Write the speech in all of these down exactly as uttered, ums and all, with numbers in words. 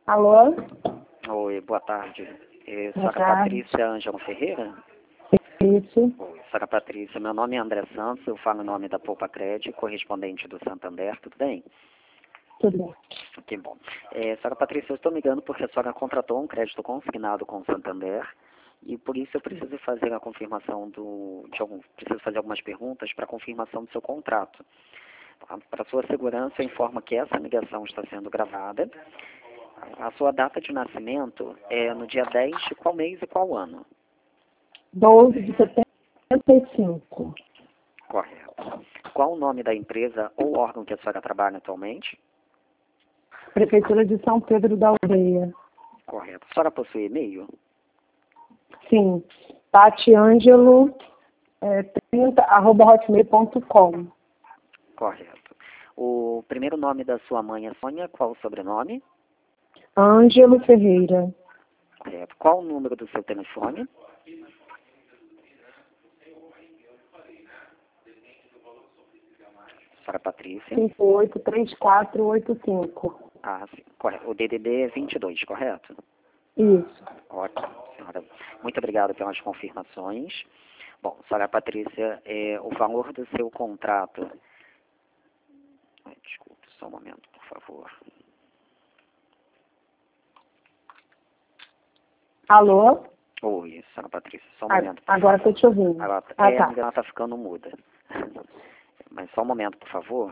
Alô? Oi, boa tarde. É, Boa senhora tarde. Patrícia Ângelo Ferreira? Isso. Oi, senhora Patrícia, meu nome é André Santos, eu falo em nome da Poupa Crédito, correspondente do Santander, tudo bem? Tudo bem. Que bom. É, senhora Patrícia, eu estou me ligando porque a senhora contratou um crédito consignado com o Santander e por isso eu preciso fazer a confirmação do... De algum, preciso fazer algumas perguntas para a confirmação do seu contrato. Tá? Para sua segurança, eu informo que essa ligação está sendo gravada. A sua data de nascimento é no dia dez de qual mês e qual ano? doze de setembro de setenta e cinco. Correto. Qual o nome da empresa ou órgão que a senhora trabalha atualmente? Prefeitura de São Pedro da Aldeia. Correto. A senhora possui e-mail? Sim. Tatiângelo é, trinta, arroba hotmail ponto com. Correto. O primeiro nome da sua mãe é Sônia, qual o sobrenome? Ângelo Ferreira. Correto. Qual o número do seu telefone? Senhora Patrícia. cinco oito três quatro oito cinco. Ah, sim. Correto. O D D D é vinte e dois, correto? Isso. Ótimo, senhora. Muito obrigado pelas confirmações. Bom, senhora Patrícia, é, o valor do seu contrato... Ai, desculpe, só um momento, por favor. Alô? Oi, senhora Patrícia, só um Ah, momento, por agora favor. estou te ouvindo. Ela, Ah, é, tá. ela está ficando muda. Mas só um momento, por favor.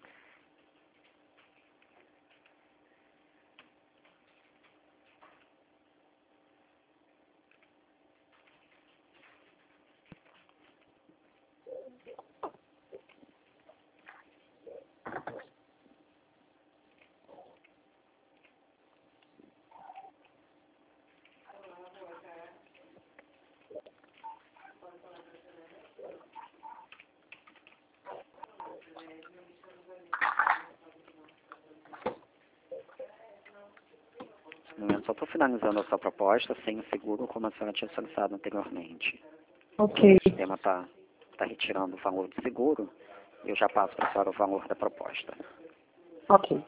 Um momento, só estou finalizando a sua proposta sem o seguro, como a senhora tinha solicitado anteriormente. Ok. O sistema está tá retirando o valor do seguro. Eu já passo para a senhora o valor da proposta. Ok.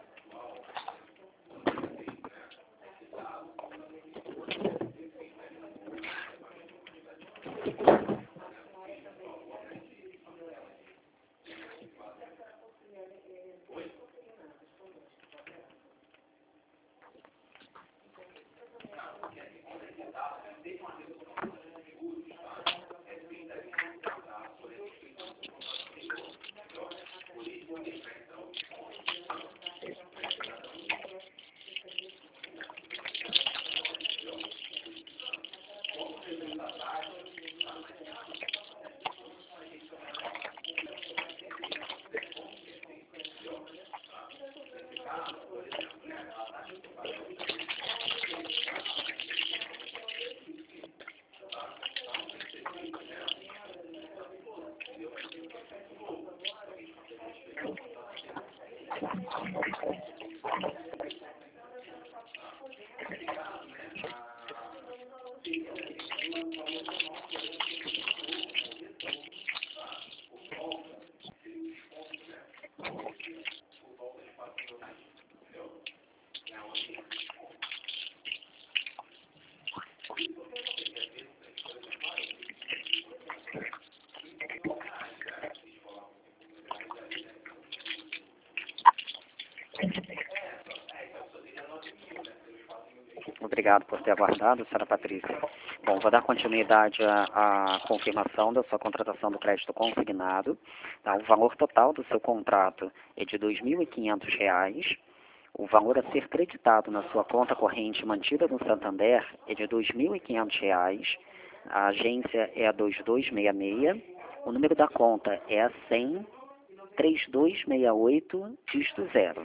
Obrigado por ter aguardado, senhora Patrícia. Bom, vou dar continuidade à, à confirmação da sua contratação do crédito consignado. Tá? O valor total do seu contrato é de dois mil e quinhentos reais. O valor a ser creditado na sua conta corrente mantida no Santander é de dois mil e quinhentos reais. A agência é a dois dois seis seis. O número da conta é a cem, três dois seis oito, dígito zero.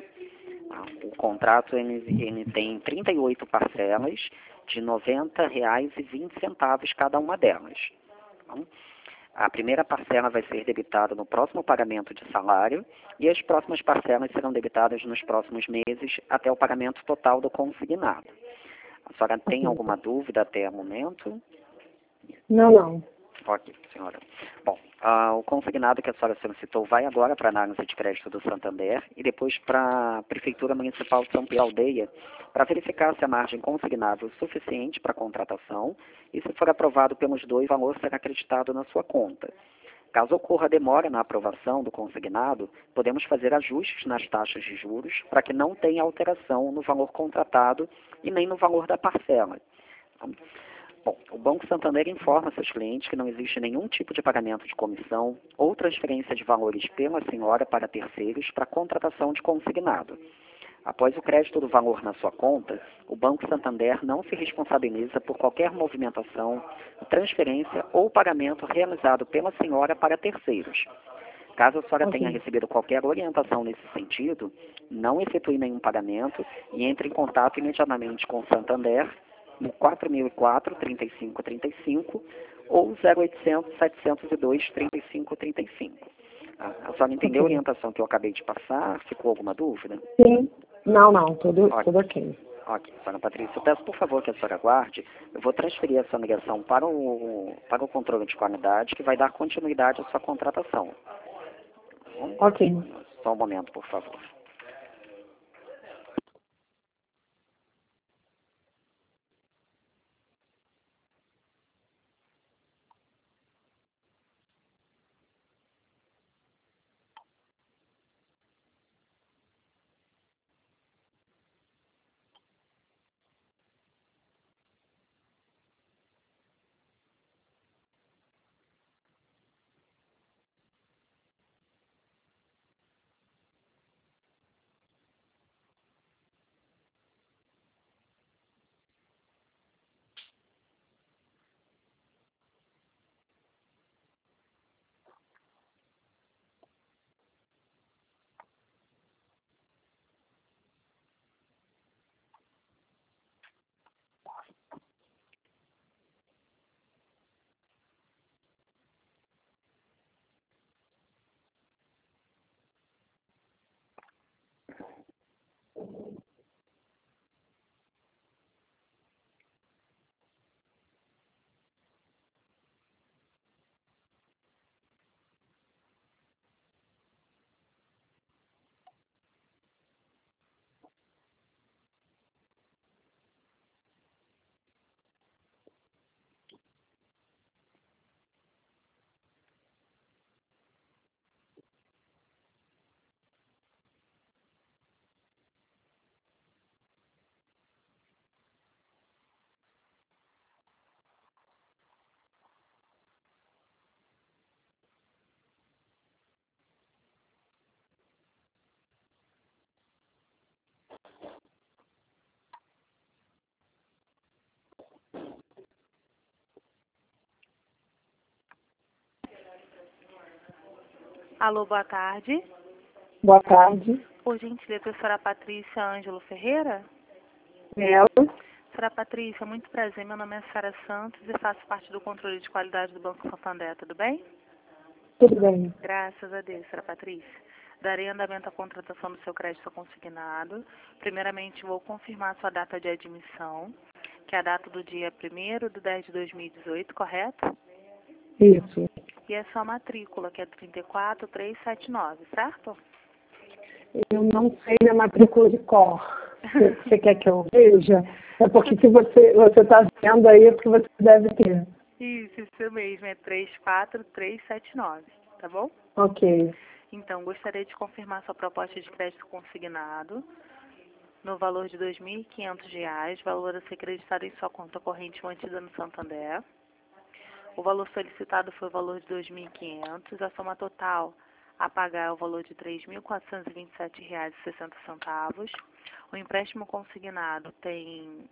O contrato ele, ele tem trinta e oito parcelas de noventa reais e vinte centavos cada uma delas. Então, a primeira parcela vai ser debitada no próximo pagamento de salário e as próximas parcelas serão debitadas nos próximos meses até o pagamento total do consignado. A senhora tem alguma dúvida até o momento? Não, não. Ok, senhora. Bom, ah, o consignado que a senhora solicitou vai agora para a análise de crédito do Santander e depois para a Prefeitura Municipal de São Pedro Aldeia para verificar se a margem consignada é suficiente para a contratação e se for aprovado pelos dois, o valor será acreditado na sua conta. Caso ocorra demora na aprovação do consignado, podemos fazer ajustes nas taxas de juros para que não tenha alteração no valor contratado e nem no valor da parcela. Bom, o Banco Santander informa seus clientes que não existe nenhum tipo de pagamento de comissão ou transferência de valores pela senhora para terceiros para contratação de consignado. Após o crédito do valor na sua conta, o Banco Santander não se responsabiliza por qualquer movimentação, transferência ou pagamento realizado pela senhora para terceiros. Caso a senhora Ok. tenha recebido qualquer orientação nesse sentido, não efetue nenhum pagamento e entre em contato imediatamente com o Santander no quatro mil e quatro, trinta e cinco trinta e cinco ou zero oitocentos, setecentos e dois, trinta e cinco trinta e cinco. Ah, a senhora entendeu a Ok. orientação que eu acabei de passar? Ficou alguma dúvida? Sim. Não, não, tudo, Ok. tudo ok. Ok, senhora Patrícia, eu peço por favor que a senhora aguarde. Eu vou transferir essa ligação para o, para o controle de qualidade, que vai dar continuidade à sua contratação. Bom, Ok. só um momento, por favor. Alô, boa tarde. Boa tarde. Por gentileza, a senhora Patrícia Ângelo Ferreira? Ela. Senhora Patrícia, muito prazer. Meu nome é Sara Santos e faço parte do controle de qualidade do Banco Santander, tudo bem? Tudo bem. Graças a Deus, senhora Patrícia. Darei andamento à contratação do seu crédito consignado. Primeiramente, vou confirmar sua data de admissão, que é a data do dia primeiro de dez de dois mil e dezoito, correto? Isso. E a sua matrícula, que é trinta e quatro mil trezentos e setenta e nove, certo? Eu não sei a matrícula de cor. Você você quer que eu veja? É porque se você você está vendo aí, é porque você deve ter. Isso, isso mesmo, é trinta e quatro mil trezentos e setenta e nove, tá bom? Ok. Então, gostaria de confirmar sua proposta de crédito consignado no valor de dois mil e quinhentos reais, valor a ser acreditado em sua conta corrente mantida no Santander. O valor solicitado foi o valor de dois mil e quinhentos, a soma total a pagar é o valor de três mil quatrocentos e vinte e sete reais e sessenta centavos. O empréstimo consignado tem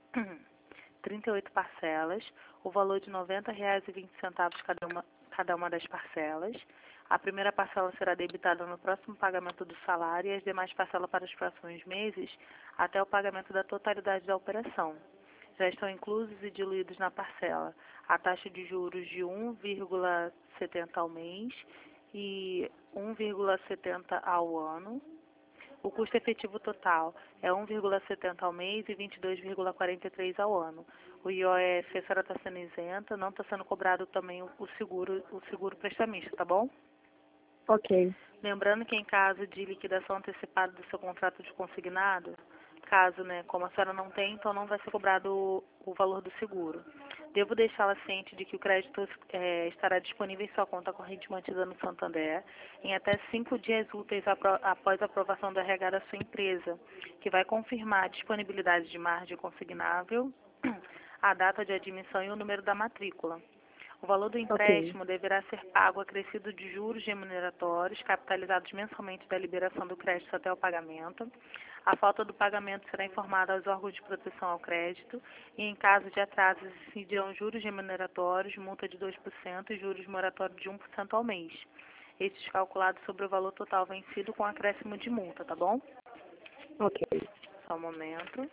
trinta e oito parcelas, o valor de noventa reais e vinte centavos cada uma, cada uma das parcelas. A primeira parcela será debitada no próximo pagamento do salário e as demais parcelas para os próximos meses até o pagamento da totalidade da operação. Já estão inclusos e diluídos na parcela a taxa de juros de um vírgula setenta ao mês e um vírgula setenta ao ano, O custo efetivo total é um vírgula setenta ao mês e vinte e dois vírgula quarenta e três ao ano. O I O F, a senhora está sendo isenta, não está sendo cobrado também o o seguro, o seguro prestamista, tá bom? Ok. Lembrando que em caso de liquidação antecipada do seu contrato de consignado, caso, né, como a senhora não tem, então não vai ser cobrado o, o valor do seguro. Devo deixá-la ciente de que o crédito é, estará disponível em sua conta corrente mantida no Santander em até cinco dias úteis apro após a aprovação do R H da sua empresa, que vai confirmar a disponibilidade de margem consignável, a data de admissão e o número da matrícula. O valor do empréstimo deverá ser pago acrescido de juros remuneratórios, capitalizados mensalmente da liberação do crédito até o pagamento. A falta do pagamento será informada aos órgãos de proteção ao crédito e, em caso de atraso, incidirão juros remuneratórios, multa de dois por cento e juros moratórios de um por cento ao mês. Estes calculados sobre o valor total vencido com acréscimo de multa, tá bom? Ok. Só um momento.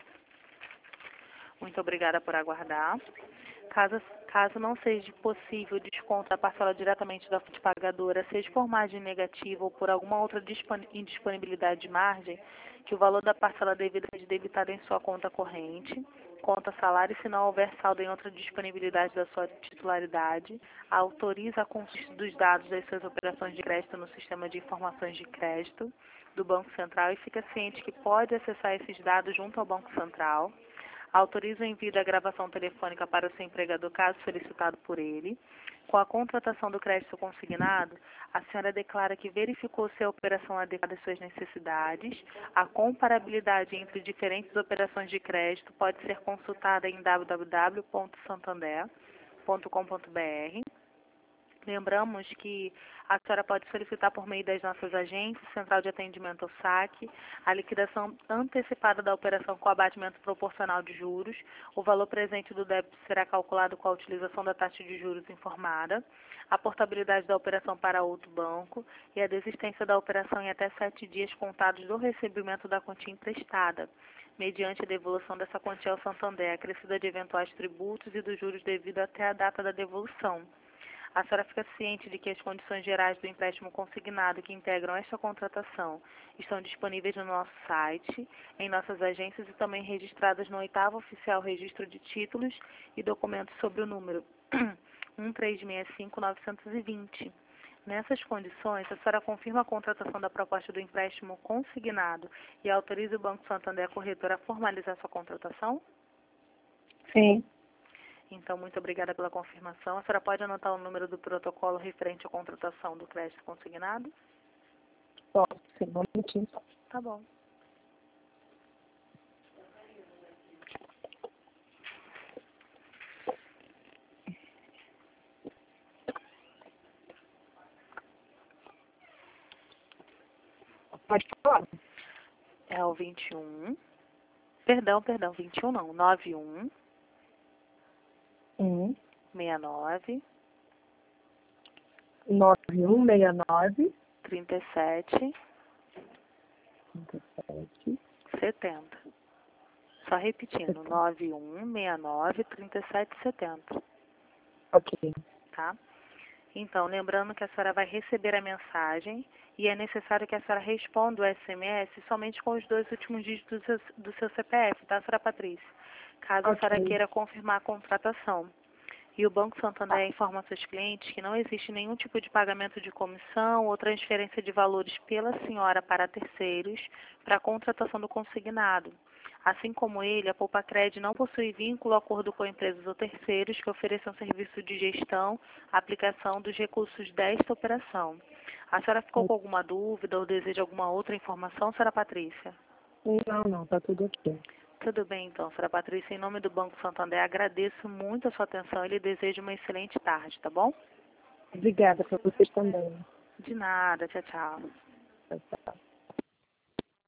Muito obrigada por aguardar. Caso, caso não seja possível o desconto da parcela diretamente da fonte pagadora, seja por margem negativa ou por alguma outra indisponibilidade de margem, que o valor da parcela devida seja debitado em sua conta corrente, conta salário, se não houver saldo em outra disponibilidade da sua titularidade, autoriza a consulta dos dados das suas operações de crédito no sistema de informações de crédito do Banco Central e fica ciente que pode acessar esses dados junto ao Banco Central. Autoriza o envio da gravação telefônica para o seu empregador, caso solicitado por ele. Com a contratação do crédito consignado, a senhora declara que verificou se a operação adequada às suas necessidades. A comparabilidade entre diferentes operações de crédito pode ser consultada em w w w ponto santander ponto com ponto b r. Lembramos que a senhora pode solicitar por meio das nossas agências, Central de Atendimento ao Saque, a liquidação antecipada da operação com abatimento proporcional de juros. O valor presente do débito será calculado com a utilização da taxa de juros informada, a portabilidade da operação para outro banco e a desistência da operação em até sete dias contados do recebimento da quantia emprestada, mediante a devolução dessa quantia ao Santander, acrescida de eventuais tributos e dos juros devidos até a data da devolução. A senhora fica ciente de que as condições gerais do empréstimo consignado que integram esta contratação estão disponíveis no nosso site, em nossas agências e também registradas no oitavo Oficial Registro de Títulos e Documentos sobre o número um três seis cinco nove dois zero. Nessas condições, a senhora confirma a contratação da proposta do empréstimo consignado e autoriza o Banco Santander Corretora a formalizar sua contratação? Sim. Então, muito obrigada pela confirmação. A senhora pode anotar o número do protocolo referente à contratação do crédito consignado? Posso, sim. Um minutinho. Tá bom. Pode falar? É o vinte e um. Perdão, perdão, vinte e um não. nove um. Um. sessenta e nove. Nove um seis nove. trinta e sete. Trinta e sete. setenta. Só repetindo, nove um seis nove, trinta e sete, setenta. Ok. Tá? Então, lembrando que a senhora vai receber a mensagem e é necessário que a senhora responda o S M S somente com os dois últimos dígitos do seu, do seu C P F, tá, senhora Patrícia? Caso Ok. a senhora queira confirmar a contratação. E o Banco Santander informa aos seus clientes que não existe nenhum tipo de pagamento de comissão ou transferência de valores pela senhora para terceiros para a contratação do consignado. Assim como ele, a Poupacred não possui vínculo, acordo com empresas ou terceiros que ofereçam serviço de gestão, aplicação dos recursos desta operação. A senhora ficou com alguma dúvida ou deseja alguma outra informação, senhora Patrícia? Não, não, tá tudo ok. Tudo bem, então, senhora Patrícia. Em nome do Banco Santander, agradeço muito a sua atenção e lhe desejo uma excelente tarde, tá bom? Obrigada para vocês também. De nada. Tchau, tchau. Tchau, tchau.